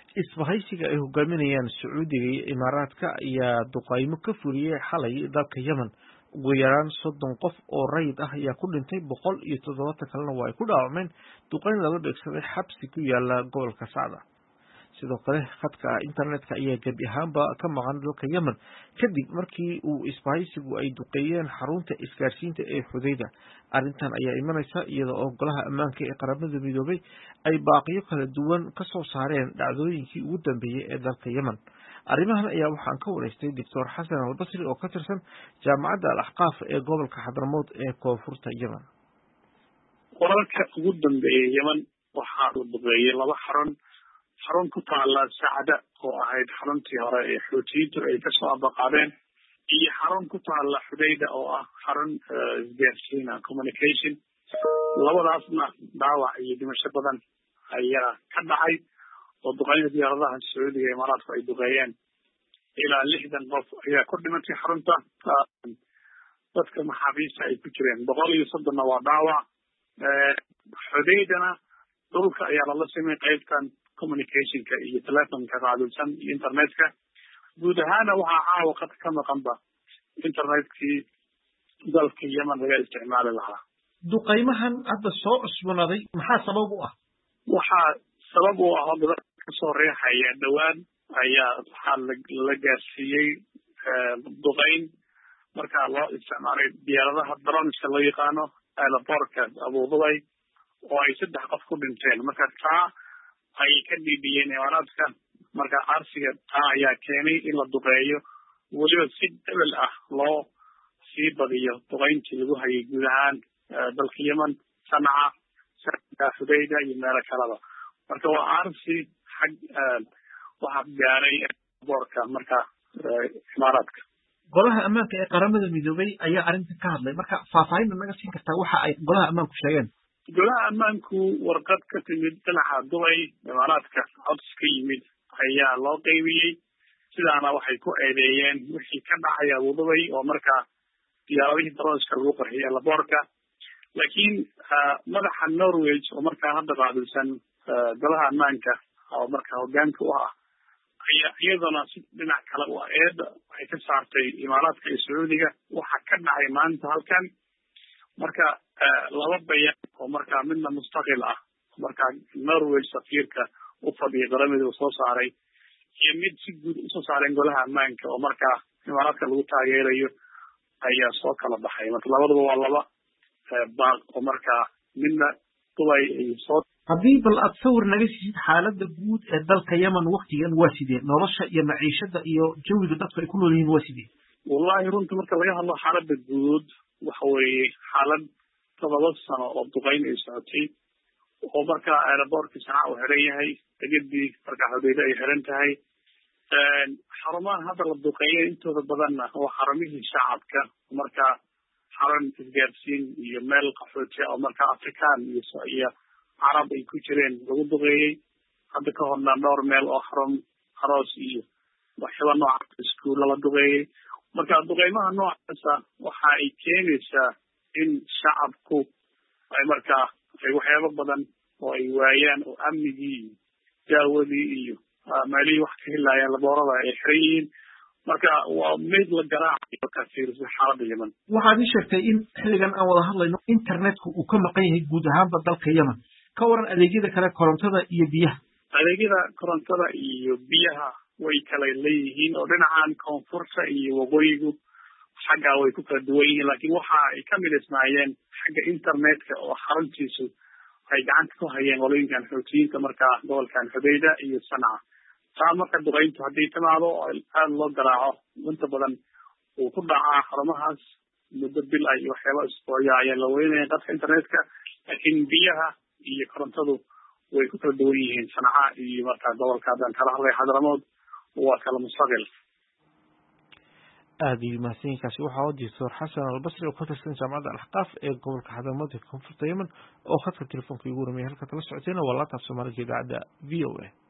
Isbahaysiga ay hogaaminayaan Sacuudiga iyo Imaaraadka ayaa duqeymo ka fuliyay xalay dalka Yemen. Ugu yaraan 30 qof oo rayid ah ayaa ku dhintay, 170 kalena waa ay ku dhaawacmeen duqeyn lala beegsaday xabsi ku yaala gobolka Sacda. Sidoo kale khadka internetka ayaa gebi ahaanba ka maqan dalka Yemen kadib markii uu isbahaysigu ay duqeeyeen xarunta isgaarsiinta ee Xudayda. Arrintan ayaa imanaysa iyada oo golaha ammaanka ee qaramada midoobay ay baaqiyo kala duwan ka soo saareen dhacdooyinkii ugu dambeeyay ee dalka Yemen. Arrimahan ayaa waxaan ka wareystay Dr. Xasan Al-Basri oo ka tirsan Jaamacadda Al-Ahqaaf ee gobolka Xadramowt ee koonfurta Yemen. Wararka ugu dambeeyay Yemen waxaa la duqeeyay laba xarun ku taala Sacda oo ahayd xaruntii hore ee Xuutiyiintu ay ka soo abaqadeen, iyo xarun ku taala Xudayda oo ah xarun isgaarsiin communication. Labadaasna dhaawac iyo dhimasho badan ayaa ka dhacay oo duqeynta diyaaradaha Sacuudiga iyo Imaaraadka ay duqeeyeen. Ilaa 60 qof ayaa ku dhimatay xarunta, dadka maxaabiista ay ku jireen 130 waa dhaawac. Xudaydana dhulka ayaa lala simay qaybtan communicationka iyo telefonka raadilsan iyo internetka. Guud ahaana waxaa caawa qad ka maqanba internetkii dalka Yemen laga isticmaali lahaa. Duqeymahan hadda soo cusboonaaday maxaa sabab u ah? Waxaa sabab u ah oo kasoo reexaya dhowaan ayaa waxaa la gaarsiiyey duqeyn markaa loo isticmaalay diyaaradaha droneska loo yaqaano aeroportka Abu Dhabi oo ay 3 qof ku dhinteen. Marka taa ay ka dhiibiyeen Imaaraadka, marka arsiga taa ayaa keenay in la duqeeyo weliba si debel ah loo sii badiyo duqeyntii lagu hayay guud ahaan dalka Yemen, Sanca, Xudayda iyo meelo kaleba. Marka waa arsi xag waxa gaaray boorka marka Imaaraadka. Golaha ammaanka ee qaramada midoobay ayaa arrintan ka hadlay. Marka faahfaahin naga siin kartaa waxa ay golaha ammaanku sheegeen? Golaha ammaanku warqad ka timid dhinaca Dubai Imaaraadka codsi ka yimid ayaa loo qaybiyey. Sidaana waxay ku eedeeyeen wixii ka dhacaya Abu Dhabi oo markaa diyaaradihii droneska lagu qarxiyay laboorka. Laakiin madaxa Norway oo markaa hadda qaabilsan golaha ammaanka oo markaa hoggaanka u ah ayaa iyadana si dhinac kale u eeda waxay ka saartay Imaaraadka iyo Sacuudiga waxa ka dhacay maanta halkan. Marka laba bayaan oo markaa midna mustaqil ah markaa Norway safiirka u fadhiya qaramada uu soo saaray iyo mid si guud u soo saareen golaha ammaanka oo markaa Imaaraadka lagu taageerayo ayaa soo kala baxay. Marka labaduba waa laba baaq oo markaa midna Dubai ay soo. Haddii bal aad sawir naga siisid xaaladda guud ee dalka Yemen waqtigan waa sidee? Nolosha iyo maciishada iyo jawiga dadku ay ku nool yihiin waa sidee? Wallahi runtii marka laga hadlo xaaladda guud waxa weeye xaalad 7 sano oo duqeyn ay socotay oo markaa aeroportka Sanca uu xiran yahay, degadii markaa Xudayda ay xiran tahay. Xarumaha hadda la duqeeyay intooda badanna waa xarumihii shacabka, markaa xarun isgaarsiin iyo meel qaxooti oo markaa Afrikaan iyo Carab ay ku jireen lagu duqeeyay. Hadda ka horna dhowr meel oo xarun aroos iyo waxyaabo noocaas iskuulla la duqeeyay. Marka duqeymaha noocaasa waxa ay keenaysaa in shacabku ay markaa ay waxyaabo badan oo ay waayaan oo amnigii, daawadii iyo meelihii wax ka helayaan laboorada ay xiran yihiin. Marka waa mid la garaacayo ka fiirsa xaaladda Yemen. Waxaad ii sheegtay in xilligan aan wada hadlayno internetku uu ka maqan yahay guud ahaanba dalka Yemen. Ka waran adeegyada kale korontada iyo biyaha? Adeegyada korontada iyo biyaha way kala leeyihiin oo dhinacan koonfurta iyo waqooyigu xagga way ku kala duwan yihiin, laakiin waxa ay ka midaysnaayeen xagga internetka oo xaruntiisu ay gacanta ku hayeen qolooyinkan Xuutiyiinta markaa gobolkan Xudayda iyo Sanca. taa marka duqeyntu haddii timaado oo aad loo garaaco inta badan uu ku dhacaa xarumahaas muddo bil ay waxyaaba isbooya ayaa la weynaya dadka internetka, laakiin biyaha iyo korontadu way ku kala duwan yihiin. Sanca iyo markaa gobolka haddaan kala hadlay Xadramowt waa kala mustaqil. aad iyo mahadsanyiinkaasi waxaa oo Dr. Xasan Al-Basri oo ka tirsan Jaamacadda Al-Ahqaaf ee gobolka Xadramowt ee koonfurta Yemen oo khadka telefoonka igu waramay halka tala socoteena waa laanta Soomaaliga idaacadda VOA.